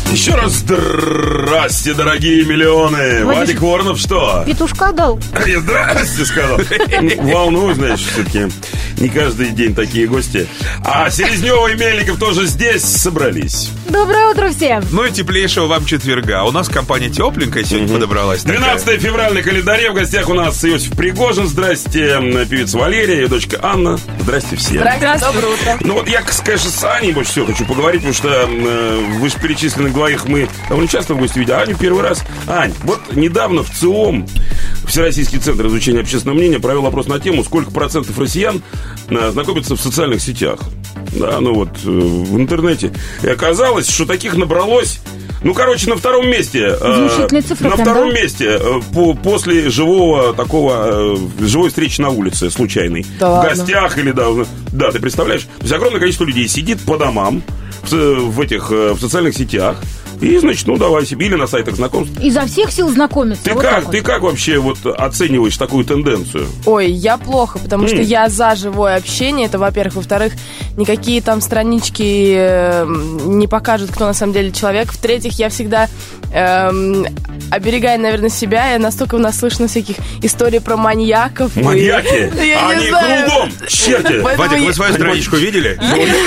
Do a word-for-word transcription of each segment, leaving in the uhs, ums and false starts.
Еще раз здрасте, дорогие миллионы. Владимир... Вадик Воронов что? Петушка дал. Я здрасте сказал. Волнуюсь, знаешь, все-таки не каждый день такие гости. А Селезнёва и Мельников тоже здесь собрались. Доброе утро всем. Ну и теплейшего вам четверга. У нас компания тепленькая сегодня угу. подобралась. двенадцатое февраля на календаре. В гостях у нас Иосиф Пригожин. Здрасте, певица Валерия, ее дочка Анна. Здрасте всем. Здрасте, доброе утро. Ну вот я, конечно, с Аней больше всего хочу поговорить, потому что э, вышеперечисленных двоих мы довольно часто в гости видим. А Аню первый раз. Ань, вот недавно в ЦИОМ, Всероссийский центр изучения общественного мнения, провел опрос на тему, сколько процентов россиян э, знакомятся в социальных сетях. Да, ну вот э, в интернете. И оказалось, что таких набралось. Ну, короче, на втором месте. Э, цифры, на прям, втором да? месте э, по, после живого такого э, живой встречи на улице случайной. Да в ладно? Гостях или да, да, ты представляешь? То есть огромное количество людей сидит по домам в, в этих в социальных сетях. И, значит, ну давай себе, или на сайтах знакомств. Изо всех сил знакомиться. Ты, вот как, вот. ты как вообще вот оцениваешь такую тенденцию? Ой, я плохо, потому Mm. что я за живое общение, это, во-первых. Во-вторых, никакие там странички э, не покажут, кто на самом деле человек. В-третьих, я всегда, э, оберегая, наверное, себя, я настолько наслышана всяких историй про маньяков. Маньяки? И... Я Они не знаю. кругом, черти. Вадик, вы свою страничку видели?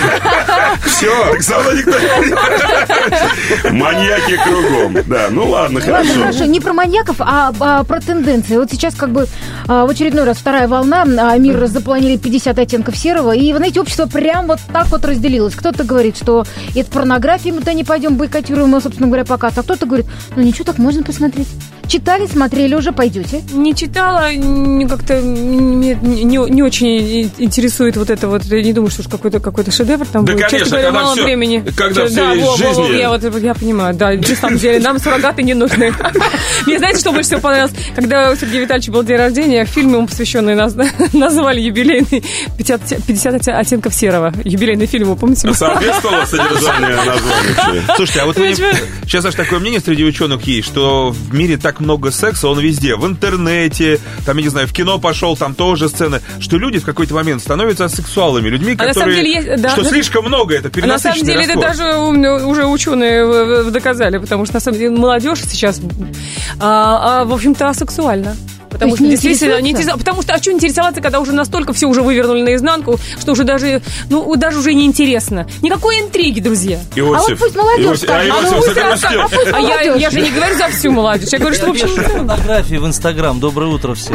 Все, так со мной никто не... Маньяки кругом. Да, ну ладно, Ладно, хорошо. хорошо. Не про маньяков, а, а про тенденции. Вот сейчас как бы а, в очередной раз вторая волна, а, мир заполонили пятьдесят оттенков серого, и, вы знаете, общество прям вот так вот разделилось. Кто-то говорит, что это порнография, мы туда не пойдем, бойкотируем, собственно говоря, показ. А кто-то говорит, ну ничего, так можно посмотреть. Читали, смотрели, уже пойдете? Не читала, не, как-то не, не, не очень интересует вот это вот. Я не думаю, что уж какой-то, какой-то шедевр там Да, будет. конечно, Честно говоря, когда мало все- времени. когда Что- все да, из во, во, во, жизни. я, вот, я понимаю, да, на самом деле, нам суррогаты не нужны. Мне знаете, что больше всего понравилось? Когда у Сергея Витальевича был день рождения, фильм ему посвященный наз- назвали юбилейный пятьдесят, пятьдесят оттенков серого. Юбилейный фильм, вы помните? Соответствовало содержание названия? Слушайте, а вот вы- сейчас аж такое мнение среди ученых есть, что в мире так много секса, он везде, в интернете, там, я не знаю, в кино пошел, там тоже сцены, что люди в какой-то момент становятся асексуалами, людьми, А на самом которые... деле есть- да, что да. слишком много, это А на самом перенасыщенный деле это раствор. даже у- уже ученые в- в- доказали, потому что на самом деле молодежь сейчас, а, а, в общем-то, асексуальна. Потому есть что не действительно не интересуется? интереса- потому что а что интересоваться, когда уже настолько все уже вывернули наизнанку, что уже даже, ну, даже уже не интересно. Никакой интриги, друзья. А вот пусть молодежь Иосиф- а скажет. Иосиф А ну, пусть совместил. расскажет. А пусть А я, молодежь. я же не говорю за всю молодежь. Я говорю, что, в общем, Фотографии в Инстаграм. Доброе утро всем.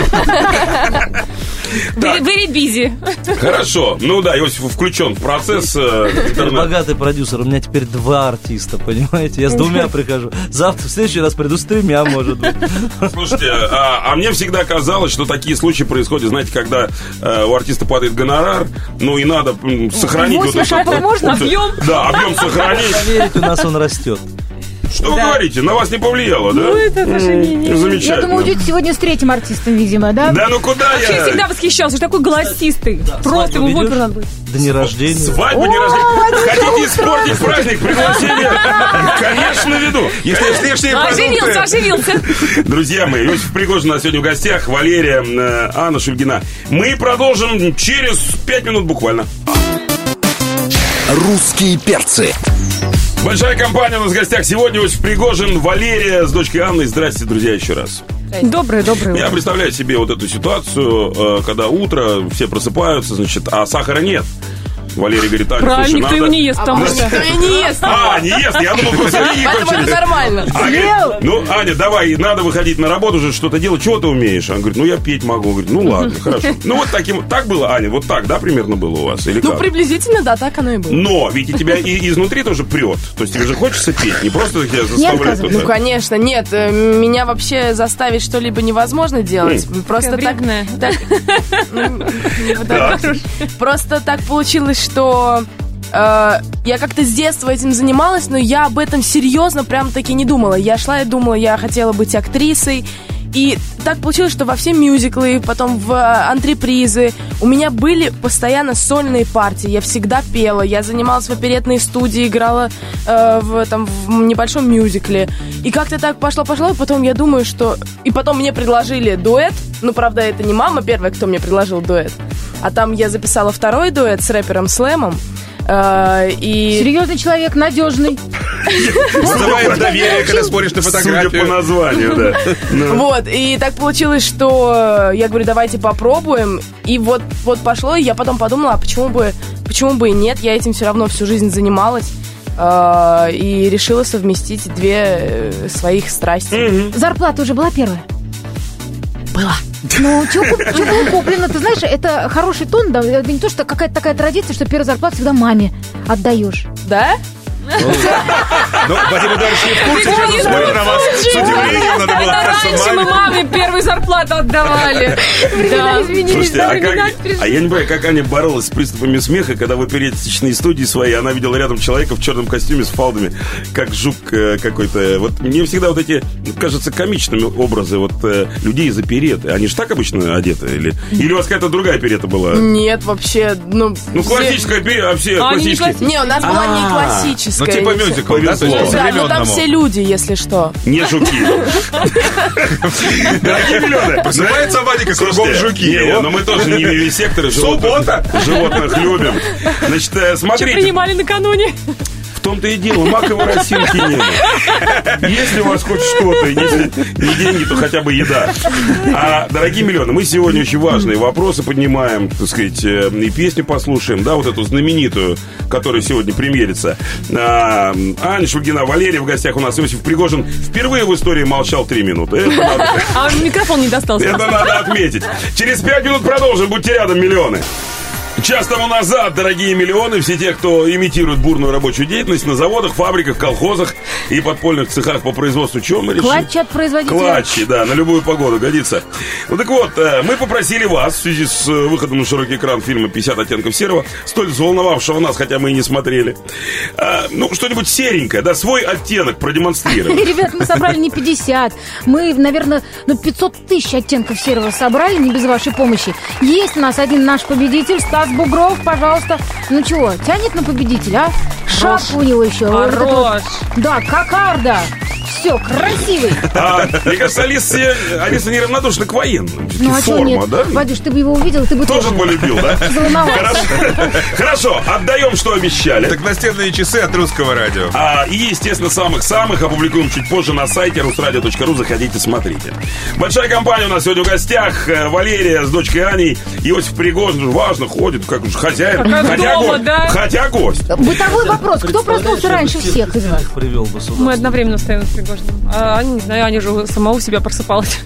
very, very busy. Хорошо. Ну да, Иосиф включен в процесс э, Теперь интернет. богатый продюсер. У меня теперь два артиста, понимаете? Я с двумя прихожу. Завтра, в следующий раз приду с тремя, может быть. Слушайте, а, а мне всегда казалось, что такие случаи происходят, знаете, когда э, у артиста падает гонорар, ну и надо м, сохранить восемь вот это. шагов можно? вот это- Объем? Да, объем сохранить. Поверить, у нас он растет. Что вы говорите? На вас не повлияло, да? Ну, это даже не- не- Я Замечательно. думаю, уйдете сегодня с третьим артистом, видимо, да? Да ну куда Я я? всегда восхищался, что такой голосистый. Просто свадьбу его в ведешь? опер надо быть. Дни рождения. Свадьбу не рождения. Хотите испортить праздник? Приглашение? Конечно, веду. Если лишние Оживился, продукты... оживился. Друзья мои, Иосиф Пригожин у нас сегодня в гостях, Валерия, э, Анна Шульгина. Мы продолжим через пять минут буквально. Русские перцы. Большая компания у нас в гостях. Сегодня Иосиф Пригожин, Валерия с дочкой Анной. Здрасте, друзья, еще раз. Доброе, доброе Я утро. представляю себе вот эту ситуацию, э, когда утро, все просыпаются, значит, а сахара нет. Валерия говорит, Аня, Правильно, слушай, никто надо... его не ест, потому что... Никто и не ест. А, не ест, я думал, просто деньги Поэтому это кончились. нормально. А, говорит, ну, Аня, давай, надо выходить на работу, уже что-то делать. Чего ты умеешь? Она говорит, ну, я петь могу. Говорит, ну, ладно, хорошо. Ну, вот таким, так было, Аня, вот так, да, примерно было у вас? Или Ну, как? приблизительно, да, так оно и было. Но ведь и тебя и изнутри тоже прет. То есть тебе же хочется петь, не просто тебя заставляют. отказывай. туда. Ну, конечно, нет, э, меня вообще заставить что-либо невозможно делать. Просто так, вредная. так- ну, не вот так. Просто так получилось, что э, я как-то с детства этим занималась, но я об этом серьезно прям таки не думала. Я шла и думала, я хотела быть актрисой. И так получилось, что во все мюзиклы, потом в э, антрепризы у меня были постоянно сольные партии. Я всегда пела, я занималась в оперетной студии, играла э, в, там, в небольшом мюзикле. И как-то так пошло-пошло, и потом я думаю, что... И потом мне предложили дуэт. Ну, правда, это не мама первая, кто мне предложил дуэт. А там я записала второй дуэт с рэпером Слэмом. Э, и... Серьезный человек, надежный. Вызывает доверие, когда смотришь на фотографию. Судя по названию, да. Ну. Вот, и так получилось, что я говорю, давайте попробуем. И вот, вот пошло, и я потом подумала, а почему бы, почему бы и нет, я этим все равно всю жизнь занималась. э, И решила совместить две э, своих страсти. Мгм. Зарплата уже была первая? Была. Ну, чего было куплено? Ты знаешь, это хороший тон, да, это не то, что какая-то такая традиция, что первую зарплату всегда маме отдаешь. Да? Ну, Вадим Эдуардович не в курсе, сейчас он смотрит на вас с удивлением, надо было Это кажется раньше мы маме. маме первую зарплату отдавали. Да. Слушайте, а, как, а я не понимаю, как Аня боролась с приступами смеха, когда в опереточной студии своей она видела рядом человека в черном костюме с фалдами, как жук э, какой-то. Вот мне всегда вот эти, кажется, комичными образы вот э, людей из опереты. Они же так обычно одеты? Или, или у вас какая-то другая оперета была? Нет, вообще, ну... Ну, все- классическая оперета, а все А, они не классические. Не, у нас была не А. классическая. Ну, типа не- мюзикл, да? То есть Повезло. по Да, ну там современному. все люди, если что. Не жуки. Дорогие миллионы. Просыпается Вадика, кругом Слушайте, жуки. не, О, но мы тоже не вивисекторы. Суббота. Животных, животных любим. Значит, э, Что смотрите, принимали накануне? в том-то и дело, маковой росинки нет. Если у вас хоть что-то, если не деньги, то хотя бы еда. А, дорогие миллионы, мы сегодня очень важные вопросы поднимаем, так сказать, э, и песню послушаем, да, вот эту знаменитую, которая сегодня премьерится. А, Аня Шульгина, Валерия в гостях у нас, Иосиф Пригожин впервые в истории молчал три минуты. Это надо, А микрофон не достался. это надо отметить. Через пять минут продолжим. Будьте рядом, миллионы. Час тому назад, дорогие миллионы, все те, кто имитирует бурную рабочую деятельность на заводах, фабриках, колхозах и подпольных цехах по производству чего мы решили? Клатчи от производителя. Клатчи, да, на любую погоду годится. Ну так вот, э, мы попросили вас в связи с э, выходом на широкий экран фильма «пятьдесят оттенков серого», столь взволновавшего нас, хотя мы и не смотрели, э, ну, что-нибудь серенькое, да, свой оттенок продемонстрировать. Ребят, мы собрали не пятьдесят. Мы, наверное, ну, пятьсот тысяч оттенков серого собрали, не без вашей помощи. Есть у нас один наш победитель, Стас Бугров, пожалуйста. Ну чего, тянет на победителя, а? Шапка у него еще. вот это вот. Хорош. Да, кокарда. Все, красивый. А, мне кажется, Алиса, Алиса неравнодушна к военным. Ну а что Форма, нет? да? Вадюш, ты бы его увидел, ты бы Тоже тоже полюбил, да? заволновался. Хорошо. Хорошо, отдаем, что обещали. Так настенные часы от русского радио. А, и, естественно, самых-самых опубликуем чуть позже на сайте русрадио точка ру. Заходите, смотрите. Большая компания у нас сегодня в гостях. Э, Валерия с дочкой Аней. Иосиф Пригожин, важно, ходит, как уж хозяин. Как хотя, дома, гость, да? хотя гость. Бытовой вопрос. Кто проснулся раньше всех из вас? Привел бы сюда. Мы одновременно стоим с Пригожиным. А Аня, не знаю, Аня же сама у себя просыпалась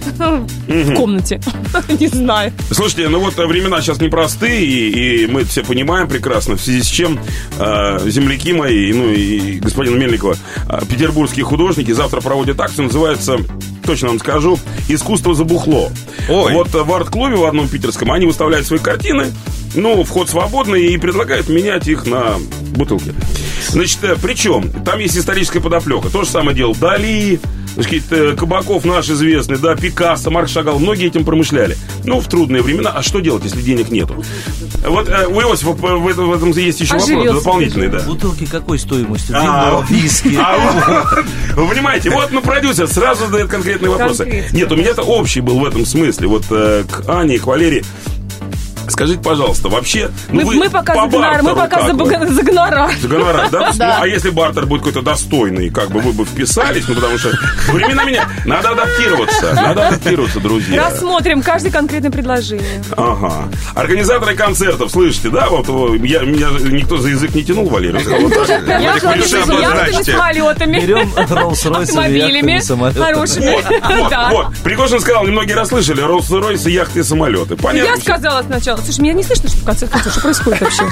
в комнате. Не знаю. Слушайте, ну вот времена сейчас непростые, и, и мы все понимаем прекрасно, в связи с чем э, земляки мои, ну и господина Мельникова, э, петербургские художники завтра проводят акцию, называется, точно вам скажу, «Искусство за бухло». Ой. Вот в арт-клубе в одном питерском они выставляют свои картины, ну, вход свободный, и предлагают менять их на бутылки. Значит, э, причем, там есть историческая подоплека. То же самое делал Дали, значит, э, Кабаков наш известный, да, Пикассо, Марк Шагал, многие этим промышляли. Ну, в трудные времена. А что делать, если денег нету? Вот э, у Иосифа в этом, в этом есть еще вопрос Оживился. дополнительный, да. Бутылки какой стоимости? А, Вино, виски. А, вы понимаете, вот, ну, продюсер сразу задает конкретные вопросы. Конкретно. Нет, у меня-то общий был в этом смысле. Вот э, к Ане и к Валерии. Скажите, пожалуйста, вообще... Ну, Мы, вы мы пока по за гонорар, мы бартеру пока как за, вы? бога- за гонорар. За гонорар, да? Да. Ну, а если бартер будет какой-то достойный, как бы вы бы вписались, ну, потому что времена меня... Надо адаптироваться, надо адаптироваться, друзья. Рассмотрим каждое конкретное предложение. Ага. Организаторы концертов, слышите, да? Вот о, я, меня никто за язык не тянул, Валерий. сказал, вот так. Я Владик, с реши яхтами, обозначьте. самолетами. Берем Роллс-Ройсы, Автомобилями яхтами, самолетами. хорошими. Вот, вот, Да. вот. Пригожин сказал, немногие расслышали, Роллс-Ройсы, яхты и самолеты. Понятно. Я сказала сначала. Слушай, меня не слышно, что в конце концов, что происходит вообще?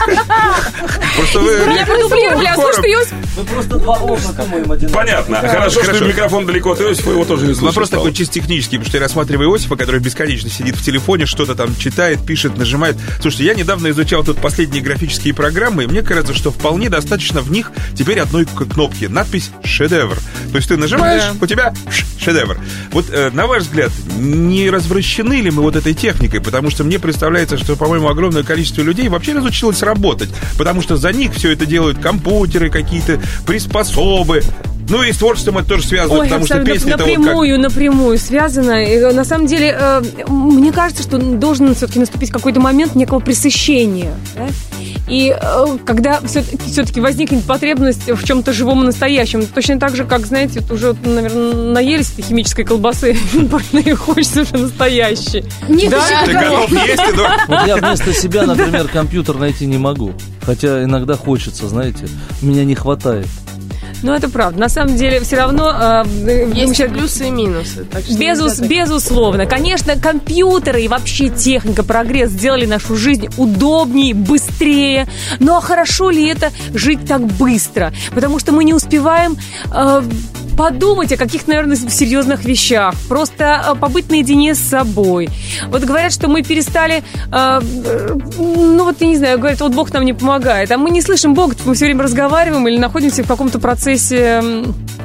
Просто вы... Меня продублировали, а слушай, ты Иосиф? Мы просто два облака моем один. Понятно. Хорошо, Хорошо. что микрофон далеко от Иосифа, его тоже не слышно. Вопрос стало. такой чисто технический, потому что я рассматриваю Иосифа, который бесконечно сидит в телефоне, что-то там читает, пишет, нажимает. Слушайте, я недавно изучал тут последние графические программы, и мне кажется, что вполне достаточно в них теперь одной к- кнопки. Надпись «Шедевр». То есть ты нажимаешь, Да. у тебя ш- шедевр. Вот, э, на ваш взгляд, не развращены ли мы вот этой техникой? Потому что мне представляется, что, по-моему, огромное количество людей вообще разучилось работать, потому что за них все это делают компьютеры какие-то, приспособы. Ну и с творчеством это тоже связано, Ой, потому что абсолютно песни-то вот как... напрямую, напрямую связано. И, на самом деле, э, мне кажется, что должен все-таки наступить какой-то момент некого пресыщения. Да? И э, когда все-таки, все-таки возникнет потребность в чем-то живом и настоящем, точно так же, как, знаете, вот уже, наверное, наелись этой химической колбасы, и хочется уже настоящей. Нет, Да? Ты готов есть, Эдуард? Вот я вместо себя, например, компьютер найти не могу. Хотя иногда хочется, знаете, меня не хватает. Ну, это правда. На самом деле, все равно... Э, Есть сейчас- плюсы и минусы. Так что Безус- нельзя так- безусловно. Конечно, компьютеры и вообще техника, прогресс сделали нашу жизнь удобнее, быстрее. Ну, а хорошо ли это жить так быстро? Потому что мы не успеваем... э, подумать о каких-то, наверное, серьезных вещах, просто э, побыть наедине с собой. Вот говорят, что мы перестали, э, э, ну вот я не знаю, говорят, вот Бог нам не помогает, а мы не слышим Бога, мы все время разговариваем или находимся в каком-то процессе э,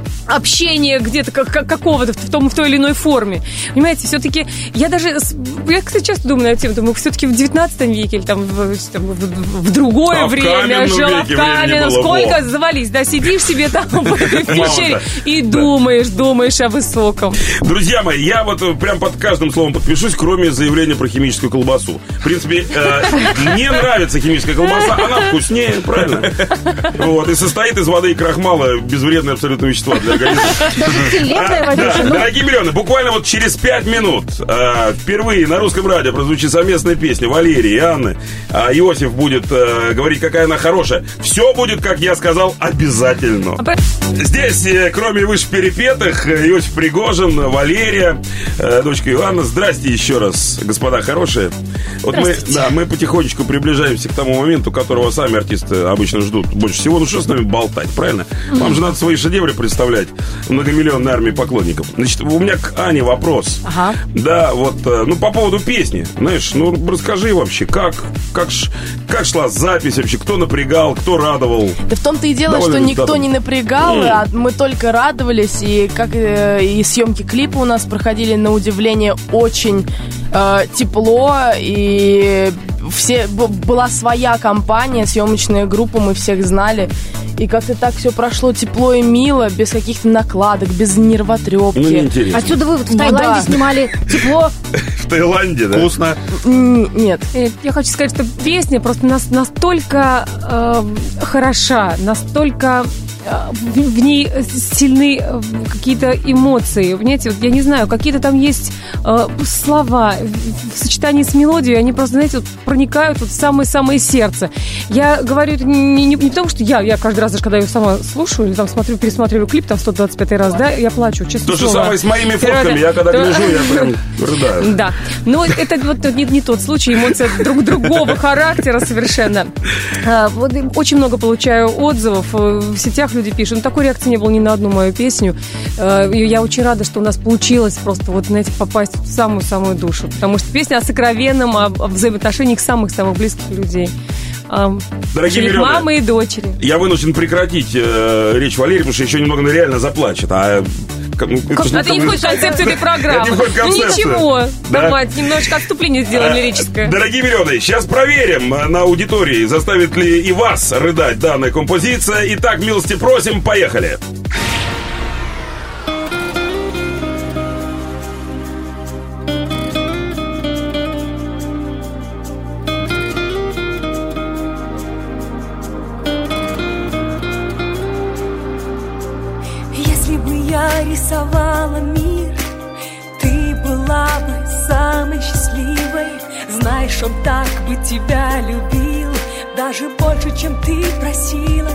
общения где-то как, как- какого-то в, том, в той или иной форме. Понимаете, все-таки я даже, с- я, кстати, часто думаю на эту тему, думаю, все-таки в девятнадцатом веке или там в, там, в- в другое А в время каменном жила, в веке времени каменном, было, сколько во. завались, да, сидишь себе там в этой пещере Мало-то. и думаешь, думаешь о высоком. Друзья мои, я вот э, прям под каждым словом подпишусь, кроме заявления про химическую колбасу. В принципе, э, мне нравится химическая колбаса, она вкуснее, правильно? Вот, и состоит из воды и крахмала, безвредные абсолютно вещества для организма. Даже телесная А, водичка. да, Ну, дорогие миллионы, буквально вот через пять минут э, впервые на русском радио прозвучит совместная песня Валерии и Анны. А Иосиф будет э, говорить, какая она хорошая. Все будет, как я сказал, обязательно. Здесь, э, кроме вышеперепетых, э, Иосиф Пригожин, Валерия, э, дочка Иоанна. Здрасте еще раз, господа хорошие. Вот мы, да, мы потихонечку приближаемся к тому моменту, которого сами артисты обычно ждут больше всего. Ну что с нами болтать, правильно? Вам же надо свои шедевры представлять многомиллионной армии поклонников. Значит, у меня к Ане вопрос. Ага. Да, вот, э, ну, по поводу песни. Знаешь, ну, расскажи вообще, как, как, ш- как шла запись вообще, кто напрягал, кто радовал. Да в том-то и дело, Довольно что никто результатом. не напрягал, М. а мы только радовались, и как э, и съемки клипа у нас проходили на удивление очень э, тепло, и все б- была своя компания, съемочная группа, мы всех знали, и как-то так все прошло тепло и мило, без каких-то накладок, без нервотрепки. Ну, неинтересно. Отсюда вывод. В Ну Таиланде да. снимали тепло. В Таиланде, да? Вкусно. М, Нет. Э, Я хочу сказать, что песня просто нас, настолько э, хороша, настолько э, в, в ней сильны э, какие-то эмоции. Понимаете, вот я не знаю, какие-то там есть э, слова в, в сочетании с мелодией, они просто, знаете, вот проникают вот в самое-самое сердце. Я говорю это не, не, не потому, что я, я каждый раз, даже когда ее сама слушаю, или там смотрю, пересматриваю клип там сто двадцать пятый раз, да, я плачу, честно То же слово. самое с моими Первое, фотками. Я когда то- гляжу, я прям рыдаю. Да, но это вот не, не тот случай, эмоции друг другого характера совершенно. А, вот и очень много получаю отзывов, э, в сетях люди пишут, ну такой реакции не было ни на одну мою песню. Э, и я очень рада, что у нас получилось просто вот, знаете, попасть в самую-самую душу, потому что песня о сокровенном, о, о взаимоотношениях самых-самых близких людей. А, Дорогие через миллионы. мамы и дочери. Я вынужден прекратить э, речь Валерии, потому что еще немного она реально заплачет. А, как- ну, это ж А ты не как бы- входишь в концепцию этой программы. Это не входит в Ну концепцию. ничего, Да. давайте немножечко отступление сделаем А, лирическое. Дорогие миллионы, сейчас проверим э, на аудитории, заставит ли и вас рыдать данная композиция. Итак, милости просим, поехали. Если бы я рисовала мир, ты была бы самой счастливой. Знаешь, он так бы тебя любил, даже больше, чем ты просила.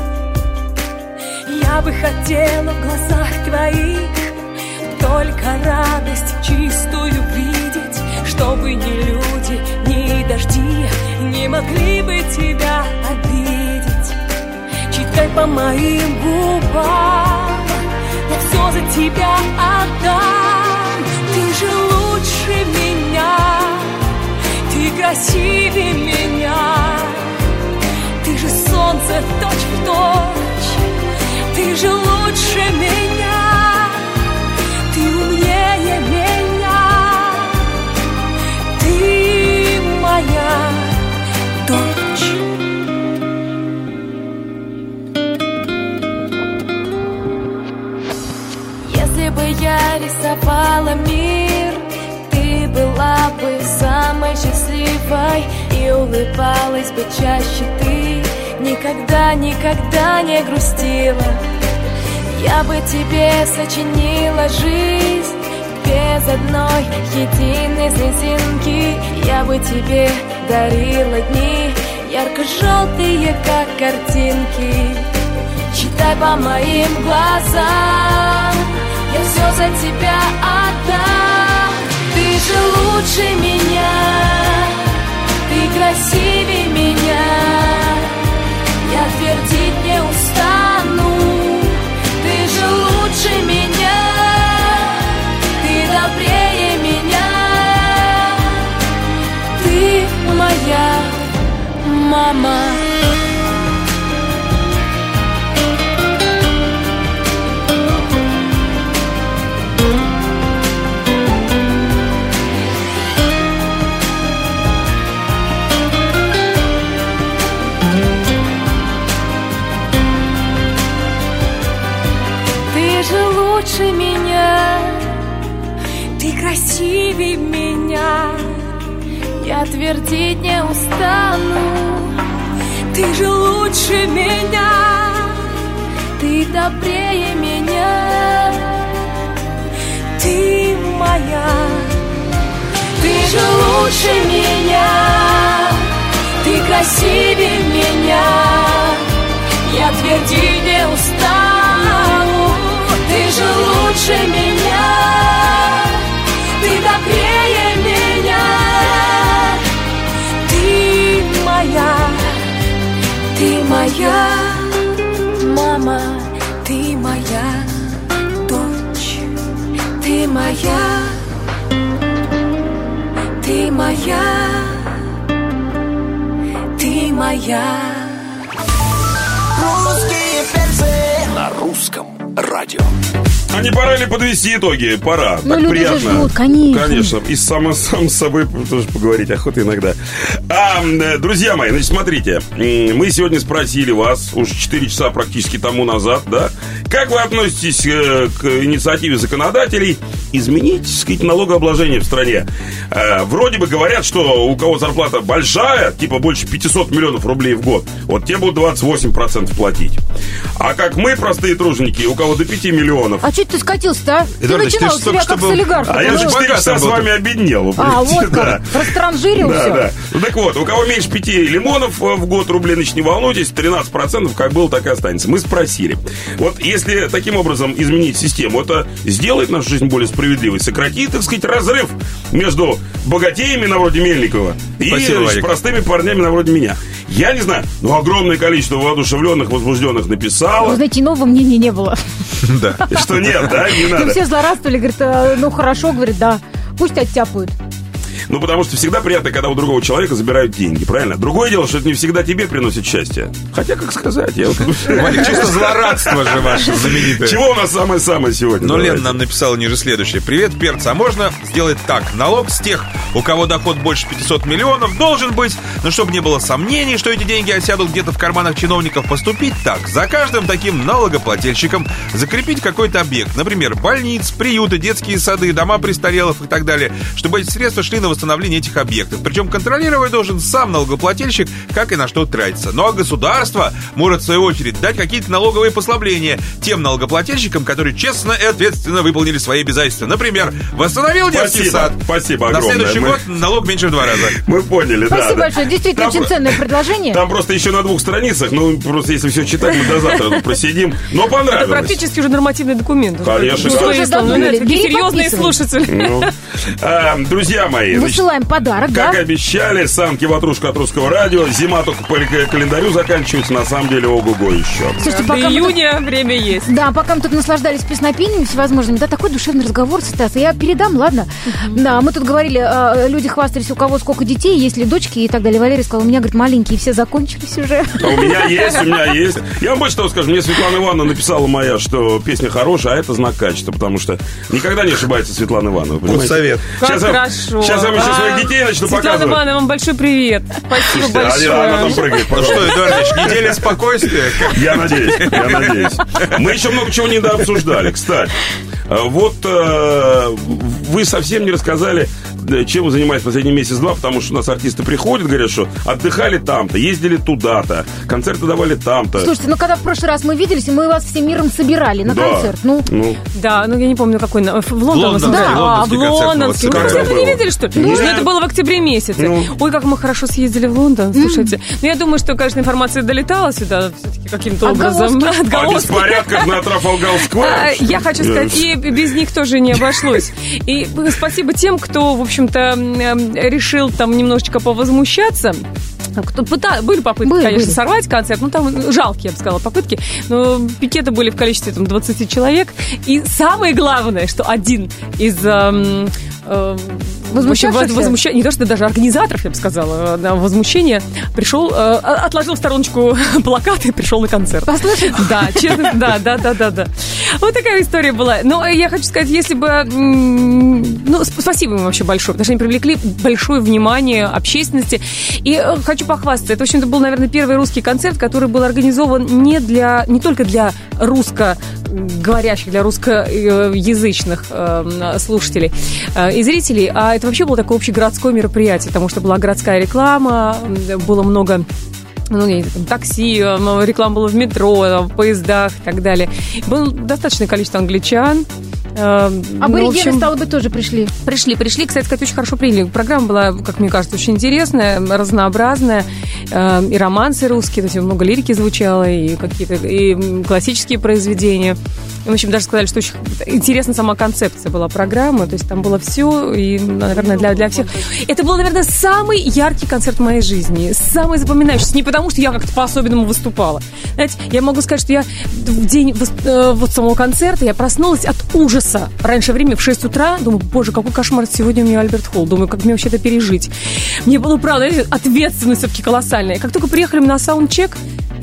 Я бы хотела в глазах твоих только радость чистую видеть, чтобы ни люди, ни дожди не могли бы тебя обидеть. Читай по моим губам, я все за тебя отдам. Ты же лучше меня, ты красивее меня, ты же солнце точь в точь, ты же лучше меня, ты умнее меня, ты моя дочь. Если бы я рисовала мир, ты была бы самой счастливой и улыбалась бы чаще ты. никогда, никогда не грустила. Я бы тебе сочинила жизнь без одной единой слезинки. Я бы тебе дарила дни ярко-желтые, как картинки. Читай по моим глазам, я все за тебя отдам. Ты же лучше меня, ты красивее меня. Я твердить не устану. Ты же лучше меня, ты добрее меня. Ты моя мама. Лучше меня, ты красивее меня. Я твердить не устану. Ты же лучше меня, ты добрее меня. Ты моя. Ты же лучше меня, ты красивее меня. Я твердить не устану. Ты же лучше меня, ты добрее меня. Ты моя, ты моя мама, ты моя дочь. Ты моя, ты моя, ты моя. Русские перцы на русском радио. А не пора ли подвести итоги? Пора. Ну, так люди приятно. же ждут, конечно. Конечно. И сам, сам с собой тоже поговорить охота иногда. А, друзья мои, значит, смотрите. Мы сегодня спросили вас, уж четыре часа практически тому назад, да, как вы относитесь к инициативе законодателей изменить, так сказать, налогообложение в стране? Вроде бы говорят, что у кого зарплата большая, типа больше пятьсот миллионов рублей в год, вот те будут двадцать восемь процентов платить. А как мы, простые труженики, у кого до пяти миллионов. А что ты скатился-то, а? Ты Эдуардович, начинал ты себя только как что с был- олигархом. А я же Ну, четыре часа с вами обеднел. А, вот Да. как, растранжирил Да, все. да. Ну так вот, у кого меньше пяти лимонов в год рублей, значит, не волнуйтесь, тринадцать процентов как было, так и останется. Мы спросили. Вот если таким образом изменить систему, это сделает нашу жизнь более справедливой, сократит, так сказать, разрыв между богатеями на вроде Мельникова и Спасибо, значит, Вадик. простыми парнями на вроде меня. Я не знаю, но огромное количество воодушевленных, возбужденных Вы написало, знаете, нового мнения не было. Да. что нет, да, не Ну, надо. все злорадствовали, говорит, «А, ну хорошо, говорит, да, пусть оттяпают. Ну, потому что всегда приятно, когда у другого человека забирают деньги, правильно? Другое дело, что это не всегда тебе приносит счастье. Хотя, как сказать, я вот... Вадик, чисто злорадство же ваше знаменитое. Чего у нас самое-самое сегодня? Но Давайте. Лена нам написала ниже следующее. Привет, перцы. А можно сделать так? Налог с тех, у кого доход больше пятьсот миллионов, должен быть, но чтобы не было сомнений, что эти деньги осядут где-то в карманах чиновников, поступить так. За каждым таким налогоплательщиком закрепить какой-то объект. Например, больниц, приюты, детские сады, дома престарелых и так далее. Чтобы эти средства шли на восстановление этих объектов. Причем контролировать должен сам налогоплательщик, как и на что тратится. Ну а государство может, в свою очередь, дать какие-то налоговые послабления тем налогоплательщикам, которые честно и ответственно выполнили свои обязательства. Например, восстановил детский Спасибо, сад. спасибо На огромное. следующий Мы- год налог меньше в два раза. Мы поняли, да. Спасибо да. большое, действительно Там очень про- ценное предложение. Там просто еще на двух страницах, ну, просто если все читать, мы до завтра тут просидим. Но Это понравилось. практически уже нормативный документ. Конечно, Ну, конечно. Ислам, ну, Бери, Какие серьезные подписывай. слушатели. Ну, а, друзья мои, значит, Высылаем подарок, да? как обещали, санки ватрушка от русского радио. Зима только по календарю заканчивается, на самом деле, ого-го еще. Слушайте, До пока мы тут- июня время есть. Да, пока мы тут наслаждались песнопениями всевозможными, да, такой душевный разговор, Стас, я передам, ладно? Да, мы тут говорили, а, люди хвастались, у кого сколько детей, есть ли дочки и так далее. Валерий сказал, у меня, говорит, маленькие, все закончились уже. А у меня есть, у меня есть. Я вам больше того скажу, мне Светлана Ивановна написала моя, что песня хорошая, а это знак качества, потому что никогда не ошибается Светлана Ивановна. вы понимаете? совет. Как Сейчас я, хорошо. сейчас я вам еще А, своих детей начну Светлана показывать. Ивановна, вам большой привет. Спасибо Слушайте, а- она там большое. прыгает, Ну что, пожалуйста. Эдуардович, неделя спокойствия. Я надеюсь, я надеюсь. Мы еще много чего недообсуждали. Кстати, э, вот э, вы совсем не рассказали чем вы занимаетесь последний месяц-два, потому что у нас артисты приходят, говорят, что отдыхали там-то, ездили туда-то, концерты давали там-то. Слушайте, ну когда в прошлый раз мы виделись, мы вас всем миром собирали на да. концерт. Ну. ну. Да, ну я не помню, какой. В Лондон. Лондон, Да, да, а, в Лондонский. Вы концерты не видели, что ли? Не Ну, знаю. это было в октябре месяце. Ну. Ой, как мы хорошо съездили в Лондон, слушайте. Ну, я думаю, что, конечно, информация долетала сюда все-таки каким-то образом. Отголоски. О Отголоски. беспорядках на Трафалгар-сквер. А, Я хочу сказать, и без них тоже не обошлось. И спасибо тем, кто, в общем-то, м, решил там немножечко повозмущаться. Кто пыта... Были попытки, Были, конечно, были. сорвать концерт. Ну, там жалкие, я бы сказала, попытки. Но пикеты были в количестве там, двадцать человек. И самое главное, что один из... эм, эм, Возмущавшихся? возмуща... Не то, что даже организаторов, я бы сказала, на возмущение, пришел, э, отложил в стороночку плакат и пришел на концерт. Послушайте. Да, честно, да, да, да, да, да. Вот такая история была. Но я хочу сказать, если бы... м, Ну, сп- спасибо им вообще большое, потому что они привлекли большое внимание общественности. И э, хочу похвастаться. Это, в общем-то, был, наверное, первый русский концерт, который был организован не, для, не только для русскоговорящих, для русскоязычных э, слушателей э, и зрителей, а это вообще было такое общегородское мероприятие, потому что была городская реклама, было много... Ну, не, там, такси, реклама была в метро, в поездах и так далее. Было достаточное количество англичан. Аборигены, стало быть, тоже пришли. Пришли, пришли, кстати сказать, очень хорошо приняли. Программа была, как мне кажется, очень интересная, разнообразная. И романсы русские, то есть много лирики звучало, и какие-то и классические произведения. И, в общем, даже сказали, что очень интересна сама концепция была программы, то есть там было все, и, наверное, для, для всех. Это был, наверное, самый яркий концерт в моей жизни, самый запоминающийся. Не потому, что я как-то по-особенному выступала. Знаете, я могу сказать, что я в день вот самого концерта я проснулась от ужаса. Раньше времени, в шесть утра, думаю, боже, какой кошмар сегодня у меня Альберт Холл. Думаю, как мне вообще это пережить. Мне было, правда, ответственность все-таки колоссальная. Как только приехали мы на саундчек,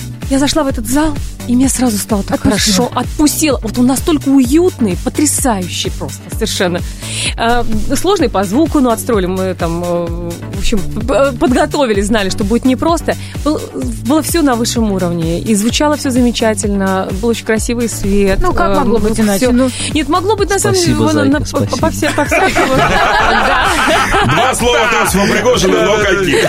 я зашла в этот зал, и мне сразу стало так Отпустила. хорошо. Отпустила. Вот он настолько уютный, потрясающий просто, совершенно. Э, сложный по звуку, но отстроили мы там, э, в общем, подготовили, знали, что будет непросто. Был, было все на высшем уровне, и звучало все замечательно, был очень красивый свет. Ну, как э, могло быть всё. иначе? Ну. Нет, могло быть на самом деле... Спасибо, на- зайка, на- по- спасибо. по все- по всякому. Да. Два слова от Иосифа Пригожина, но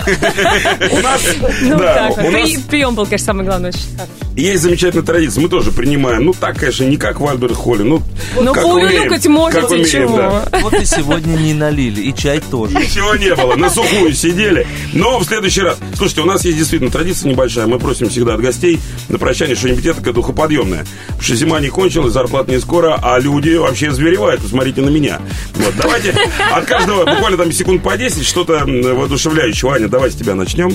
каких? У нас, Ну, да, так вот. у нас При- Прием был, конечно, самое главное. Очень хороший. есть замечательная традиция. Мы тоже принимаем. Ну, так, конечно, не как в Альберт-Холле. Ну, Ну, как поулюлюкать умеем, можете, как умеем, чего? да. Вот и сегодня не налили, и чай тоже. Ничего не было, на сухую сидели. Но в следующий раз. Слушайте, у нас есть действительно традиция небольшая. Мы просим всегда от гостей на прощание что-нибудь этакое духоподъемное. Потому что зима не кончилась, зарплата не скоро, а люди вообще зверевают. Посмотрите на меня. Вот, давайте от каждого буквально там секунд по десять что-то воодушевляющее. Аня, давай с тебя начнем.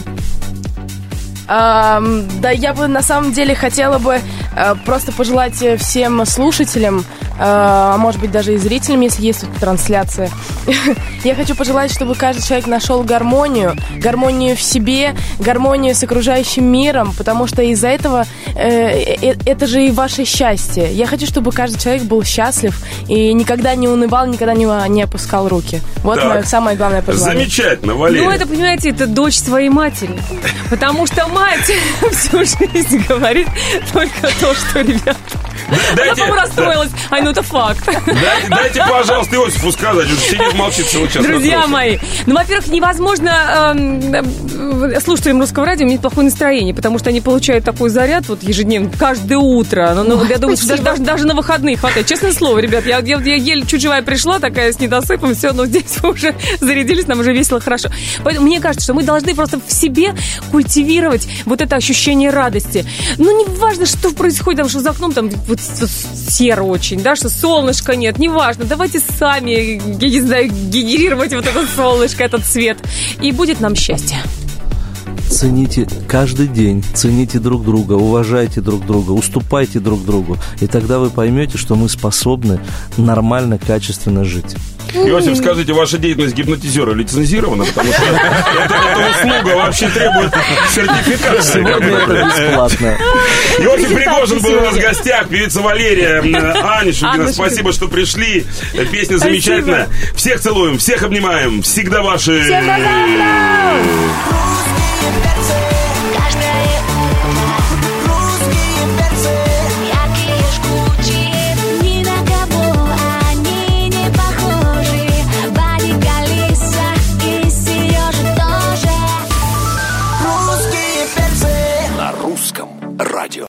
Ам, да, я бы на самом деле хотела бы э, просто пожелать э, всем слушателям, э, а может быть даже и зрителям, если есть тут трансляция. Я хочу пожелать, чтобы каждый человек нашел гармонию, гармонию в себе, гармонию с окружающим миром, потому что из-за этого э, э, это же и ваше счастье. Я хочу, чтобы каждый человек был счастлив и никогда не унывал, никогда не, не опускал руки. Вот Так. мое самое главное пожелание. Замечательно, Валерия. Ну, это, понимаете, это дочь своей матери. Потому что мать всю жизнь говорит только то, что, ребят... Она, Дайте, по-моему, расстроилась. Ай, ну это факт. дайте, дайте, пожалуйста, Иосифу сказать. Он сидит, молчит целый час. Друзья расстроился. мои, ну, во-первых, невозможно эм, э, слушателям русского радио иметь плохое настроение, потому что они получают такой заряд вот ежедневно, каждое утро. Ну, ну, я думаю, что даже, даже, даже на выходные хватает. Честное слово, ребят, я, я, я еле чуть живая пришла, такая с недосыпом, все, но здесь вы уже зарядились, нам уже весело, хорошо. Поэтому мне кажется, что мы должны просто в себе культивировать вот это ощущение радости. Ну, не важно, что происходит, там, что за окном там вот, вот серо очень, да, что солнышка нет, неважно. Давайте сами, я не знаю, генерировать вот это солнышко, этот цвет, и будет нам счастье. Цените каждый день, цените друг друга, уважайте друг друга, уступайте друг другу. И тогда вы поймете, что мы способны нормально, качественно жить. Иосиф, скажите, ваша деятельность гипнотизера лицензирована? Потому что эта, эта услуга вообще требует сертификации. Сегодня это бесплатно. Иосиф Пригожин был у нас в гостях, певица Валерия, Аня Шульгина. Анна Спасибо, что пришли. Песня замечательная. Всех целуем, всех обнимаем. Всегда ваши... Всем до завтра!